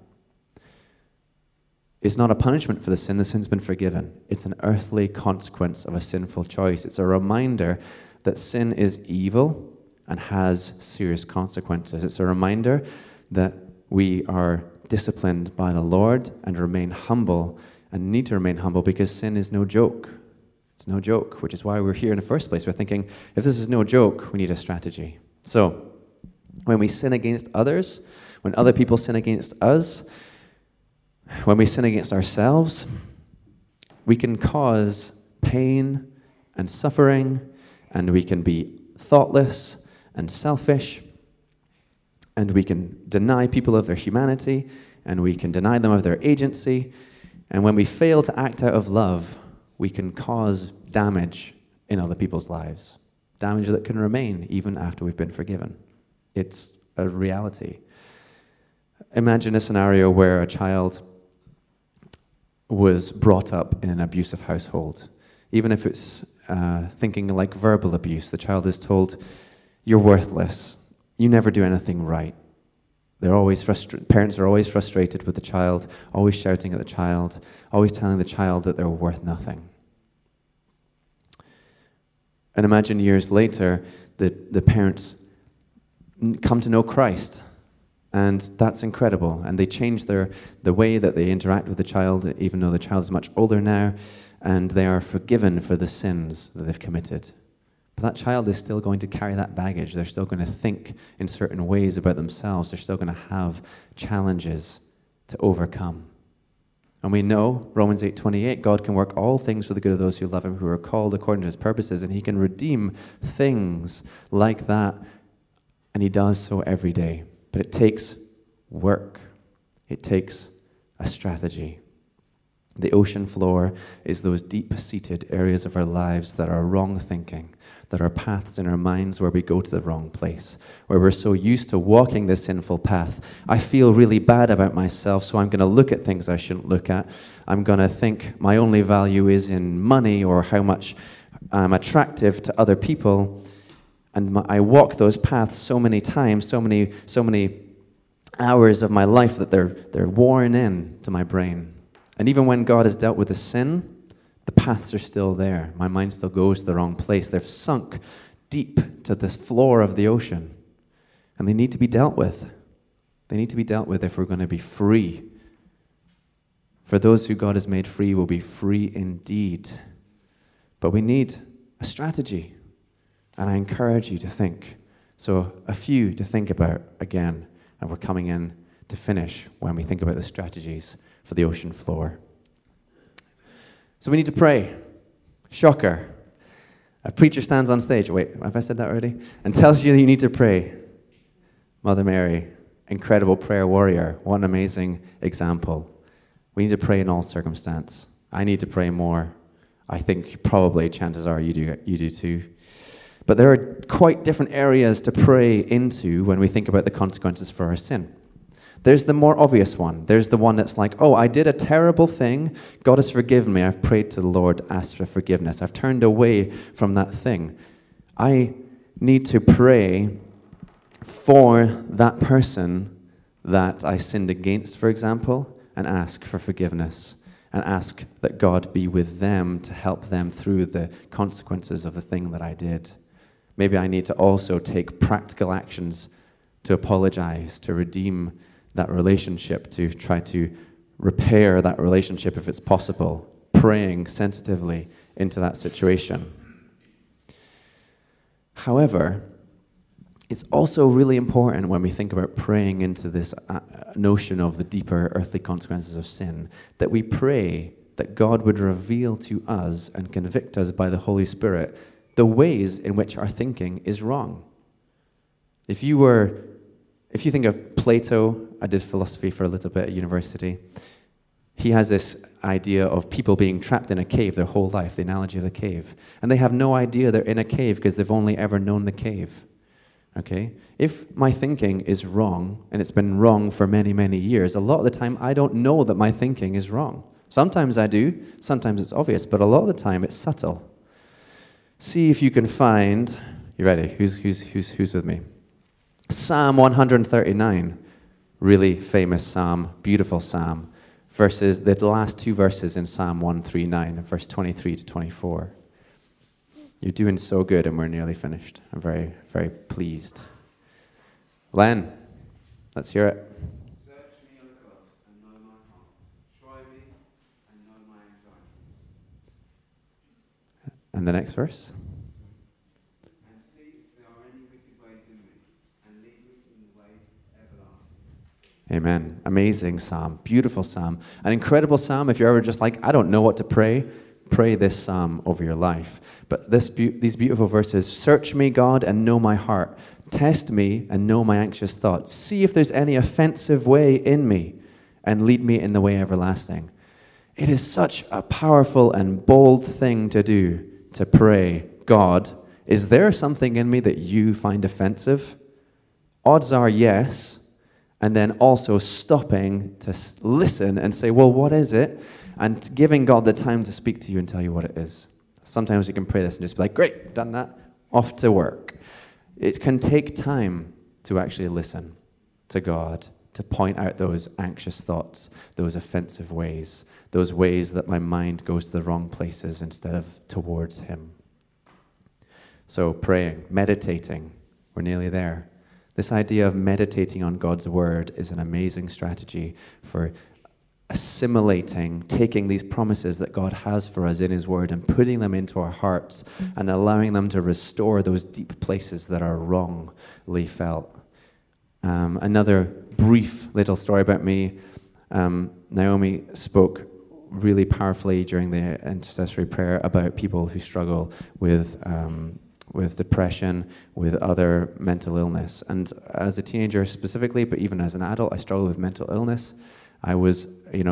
It's not a punishment for the sin. The sin's been forgiven. It's an earthly consequence of a sinful choice. It's a reminder that sin is evil and has serious consequences. It's a reminder that we are disciplined by the Lord and remain humble, and need to remain humble, because sin is no joke. It's no joke, which is why we're here in the first place. We're thinking, if this is no joke, we need a strategy. So, when we sin against others, when other people sin against us, when we sin against ourselves, we can cause pain and suffering, and we can be thoughtless and selfish, and we can deny people of their humanity, and we can deny them of their agency. And when we fail to act out of love, we can cause damage in other people's lives. Damage that can remain even after we've been forgiven. It's a reality. Imagine a scenario where a child was brought up in an abusive household. Even if it's thinking like verbal abuse, the child is told, "You're worthless. You never do anything right." Parents are always frustrated with the child, always shouting at the child, always telling the child that they're worth nothing. And imagine years later that the parents come to know Christ, and that's incredible. And they change the way that they interact with the child, even though the child is much older now, and they are forgiven for the sins that they've committed. But that child is still going to carry that baggage. They're still going to think in certain ways about themselves. They're still going to have challenges to overcome. And we know, Romans 8:28, God can work all things for the good of those who love him, who are called according to his purposes, and he can redeem things like that, and he does so every day. But it takes work. It takes a strategy. The ocean floor is those deep-seated areas of our lives that are wrong thinking, that are paths in our minds where we go to the wrong place, where we're so used to walking this sinful path. I feel really bad about myself, so I'm going to look at things I shouldn't look at. I'm going to think my only value is in money or how much I'm attractive to other people. And I walk those paths so many times, so many hours of my life that they're worn in to my brain. And even when God has dealt with the sin, the paths are still there. My mind still goes to the wrong place. They've sunk deep to this floor of the ocean. And they need to be dealt with. They need to be dealt with if we're going to be free. For those who God has made free will be free indeed. But we need a strategy. And I encourage you to think. So a few to think about again. And we're coming in to finish when we think about the strategies for the ocean floor. So we need to pray. Shocker. A preacher stands on stage. Wait, have I said that already? And tells you that you need to pray. Mother Mary, incredible prayer warrior. What an amazing example. We need to pray in all circumstance. I need to pray more. I think probably chances are you do too. But there are quite different areas to pray into when we think about the consequences for our sin. There's the more obvious one. There's the one that's like, oh, I did a terrible thing. God has forgiven me. I've prayed to the Lord, asked for forgiveness. I've turned away from that thing. I need to pray for that person that I sinned against, for example, and ask for forgiveness and ask that God be with them to help them through the consequences of the thing that I did. Maybe I need to also take practical actions to apologize, to redeem that relationship, to try to repair that relationship if it's possible, praying sensitively into that situation. However, it's also really important when we think about praying into this notion of the deeper earthly consequences of sin, that we pray that God would reveal to us and convict us by the Holy Spirit the ways in which our thinking is wrong. If you think of Plato, I did philosophy for a little bit at university. He has this idea of people being trapped in a cave their whole life, the analogy of the cave. And they have no idea they're in a cave because they've only ever known the cave. Okay? If my thinking is wrong, and it's been wrong for many, many years, a lot of the time I don't know that my thinking is wrong. Sometimes I do, sometimes it's obvious, but a lot of the time it's subtle. See if you can find, you ready? Who's with me? Psalm 139, really famous psalm, beautiful psalm, verses, the last two verses in Psalm 139, verse 23 to 24. You're doing so good, and we're nearly finished. I'm very, very pleased. Len, let's hear it. Search me, O God, and know my heart. Try me and know my anxieties. And the next verse. And see if there are any wicked ways in me, and lead me in the way everlasting. Amen. Amazing psalm. Beautiful psalm. An incredible psalm. If you're ever just like, I don't know what to pray, pray this psalm over your life. But these beautiful verses, search me, God, and know my heart. Test me and know my anxious thoughts. See if there's any offensive way in me, and lead me in the way everlasting. It is such a powerful and bold thing to do, to pray, God, is there something in me that you find offensive? Odds are yes. And then also stopping to listen and say, well, what is it? And giving God the time to speak to you and tell you what it is. Sometimes you can pray this and just be like, great, done that, off to work. It can take time to actually listen to God, to point out those anxious thoughts, those offensive ways, those ways that my mind goes to the wrong places instead of towards Him. So praying, meditating, we're nearly there. This idea of meditating on God's word is an amazing strategy for assimilating, taking these promises that God has for us in His word and putting them into our hearts and allowing them to restore those deep places that are wrongly felt. Another brief little story about me. Naomi spoke really powerfully during the intercessory prayer about people who struggle with depression, with other mental illness. And as a teenager specifically, but even as an adult, I struggled with mental illness. I was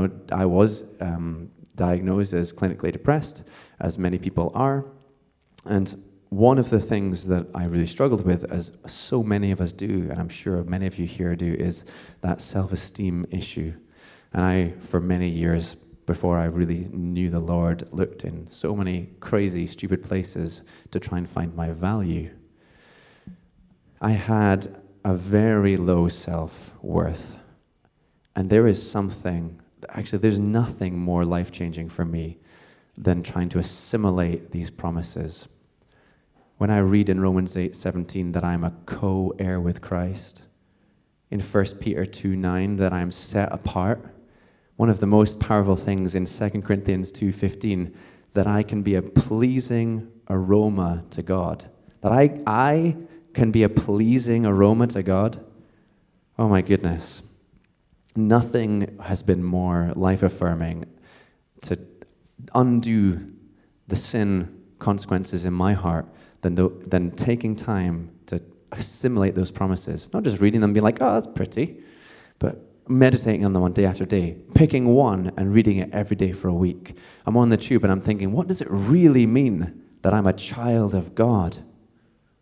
diagnosed as clinically depressed, as many people are. And one of the things that I really struggled with, as so many of us do, and I'm sure many of you here do, is that self-esteem issue. And I, for many years, before I really knew the Lord, looked in so many crazy, stupid places to try and find my value. I had a very low self-worth. And there is something, actually there's nothing more life-changing for me than trying to assimilate these promises. When I read in Romans 8:17 that I'm a co-heir with Christ, in 1 Peter 2:9 that I'm set apart, one of the most powerful things in 2 Corinthians 2:15, that I can be a pleasing aroma to God. That I can be a pleasing aroma to God. Oh my goodness. Nothing has been more life-affirming to undo the sin consequences in my heart than taking time to assimilate those promises. Not just reading them and being like, oh, that's pretty, but meditating on them one day after day, picking one and reading it every day for a week. I'm on the tube and I'm thinking, what does it really mean that I'm a child of God?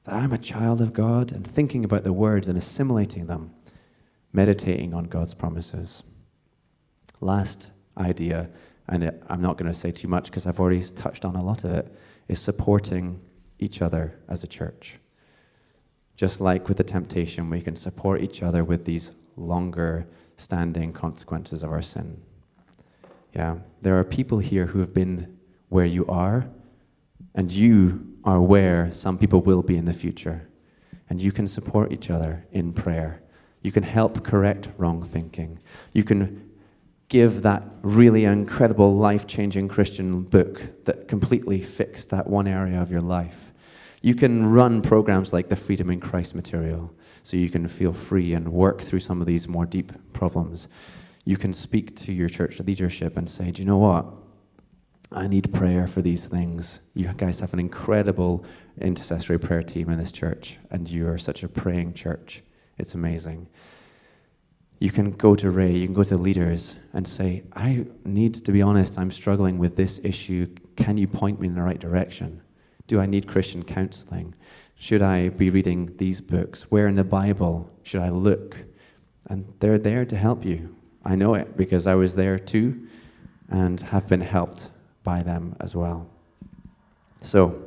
that I'm a child of God, and thinking about the words and assimilating them, meditating on God's promises. Last idea, and I'm not going to say too much because I've already touched on a lot of it, is supporting each other as a church. Just like with the temptation, we can support each other with these longer standing consequences of our sin. Yeah, there are people here who have been where you are, and you are where some people will be in the future. And you can support each other in prayer. You can help correct wrong thinking. You can give that really incredible life-changing Christian book that completely fixed that one area of your life. You can run programs like the Freedom in Christ material, so you can feel free and work through some of these more deep problems. You can speak to your church leadership and say, do you know what? I need prayer for these things. You guys have an incredible intercessory prayer team in this church, and you are such a praying church. It's amazing. You can go to Ray, you can go to leaders and say, I need to be honest, I'm struggling with this issue. Can you point me in the right direction? Do I need Christian counseling? Should I be reading these books? Where in the Bible should I look? And they're there to help you. I know it because I was there too and have been helped by them as well. So,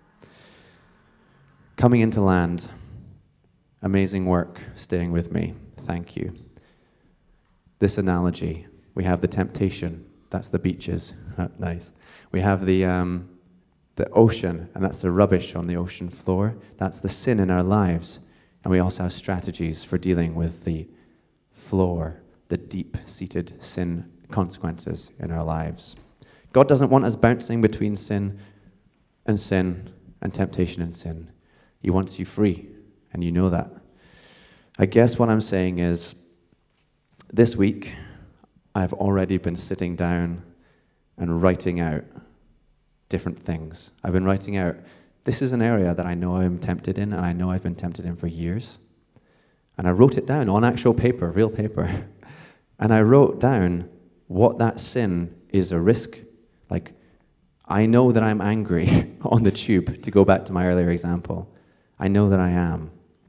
coming into land, amazing work staying with me. Thank you. This analogy, we have the temptation, that's the beaches, nice. We have the ocean, and that's the rubbish on the ocean floor. That's the sin in our lives. And we also have strategies for dealing with the floor, the deep-seated sin consequences in our lives. God doesn't want us bouncing between sin and temptation and sin. He wants you free, and you know that. I guess what I'm saying is, this week, I've already been sitting down and writing out different things. I've been writing out, this is an area that I know I'm tempted in, and I know I've been tempted in for years. And I wrote it down on actual paper, real paper. And I wrote down what that sin is a risk. Like, I know that I'm angry on the tube, to go back to my earlier example. I know that I am.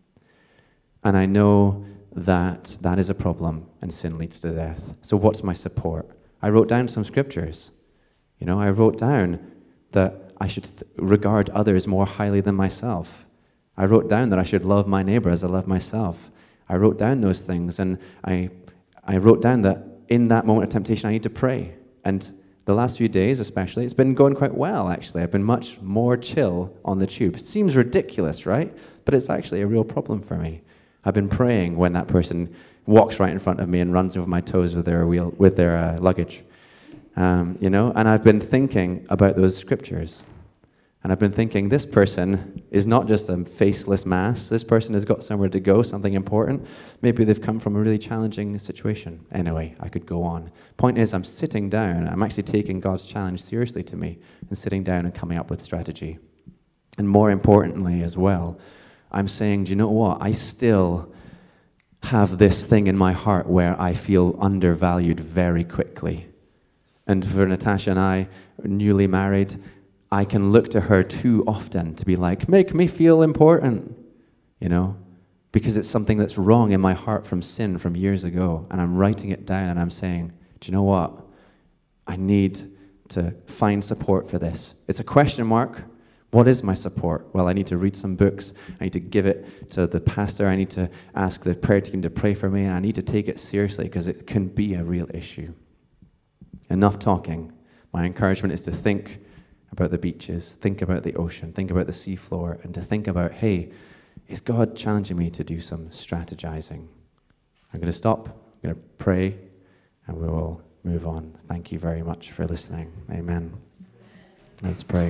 And I know that that is a problem, and sin leads to death. So what's my support? I wrote down some scriptures. You know, I wrote down that I should regard others more highly than myself. I wrote down that I should love my neighbor as I love myself. I wrote down those things, and I wrote down that in that moment of temptation, I need to pray. And the last few days especially, it's been going quite well, actually. I've been much more chill on the tube. It seems ridiculous, right? But it's actually a real problem for me. I've been praying when that person walks right in front of me and runs over my toes with their luggage. You know, and I've been thinking about those scriptures. And I've been thinking, this person is not just a faceless mass. This person has got somewhere to go, something important. Maybe they've come from a really challenging situation. Anyway, I could go on. Point is, I'm sitting down. I'm actually taking God's challenge seriously to me and sitting down and coming up with strategy. And more importantly as well, I'm saying, do you know what? I still have this thing in my heart where I feel undervalued very quickly. And for Natasha and I, newly married, I can look to her too often to be like, make me feel important, you know, because it's something that's wrong in my heart from sin from years ago. And I'm writing it down and I'm saying, do you know what? I need to find support for this. It's a question mark. What is my support? Well, I need to read some books. I need to give it to the pastor. I need to ask the prayer team to pray for me. And I need to take it seriously because it can be a real issue. Enough talking. My encouragement is to think about the beaches, think about the ocean, think about the seafloor, and to think about, hey, is God challenging me to do some strategizing? I'm going to stop, I'm going to pray, and we will move on. Thank you very much for listening. Amen. Let's pray.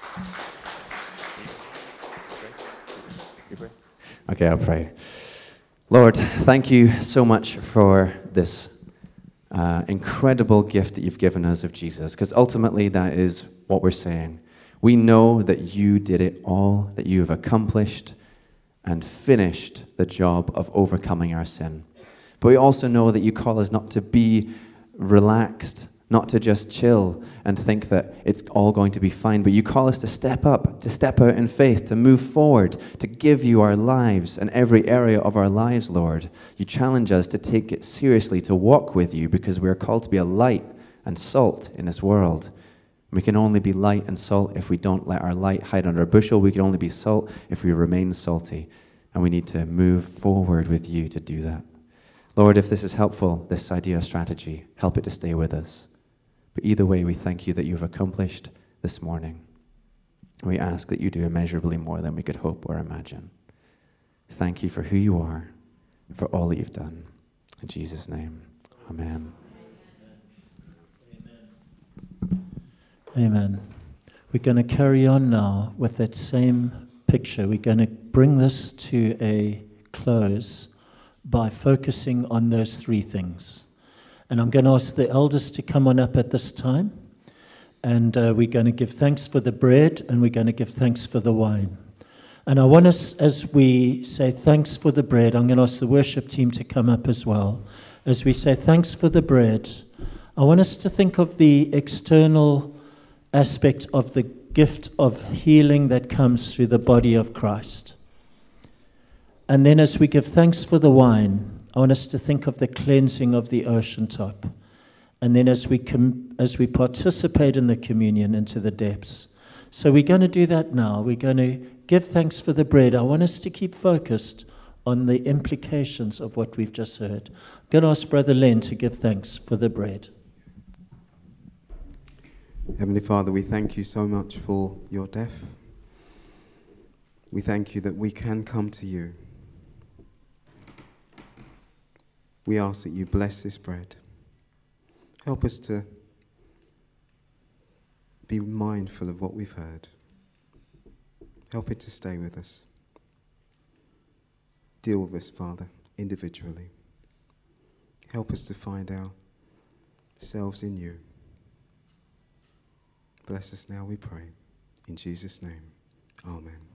Okay, I'll pray. Lord, thank you so much for this incredible gift that you've given us of Jesus, because ultimately that is what we're saying. We know that you did it all, that you have accomplished and finished the job of overcoming our sin. But we also know that you call us not to be relaxed, not to just chill and think that it's all going to be fine, but you call us to step up, to step out in faith, to move forward, to give you our lives and every area of our lives, Lord. You challenge us to take it seriously, to walk with you, because we are called to be a light and salt in this world. We can only be light and salt if we don't let our light hide under a bushel. We can only be salt if we remain salty. And we need to move forward with you to do that. Lord, if this is helpful, this idea of strategy, help it to stay with us. But either way, we thank you that you've accomplished this morning. We ask that you do immeasurably more than we could hope or imagine. Thank you for who you are and for all that you've done. In Jesus' name, amen. Amen. We're going to carry on now with that same picture. We're going to bring this to a close by focusing on those three things. And I'm going to ask the elders to come on up at this time. And we're going to give thanks for the bread, and we're going to give thanks for the wine. And I want us, as we say thanks for the bread, I'm going to ask the worship team to come up as well. As we say thanks for the bread, I want us to think of the external aspect of the gift of healing that comes through the body of Christ. And then as we give thanks for the wine, I want us to think of the cleansing of the ocean top. And then as we participate in the communion into the depths. So we're going to do that now. We're going to give thanks for the bread. I want us to keep focused on the implications of what we've just heard. I'm going to ask Brother Len to give thanks for the bread. Heavenly Father, we thank you so much for your death. We thank you that we can come to you. We ask that you bless this bread. Help us to be mindful of what we've heard. Help it to stay with us. Deal with us, Father, individually. Help us to find ourselves in you. Bless us now, we pray. In Jesus' name, amen.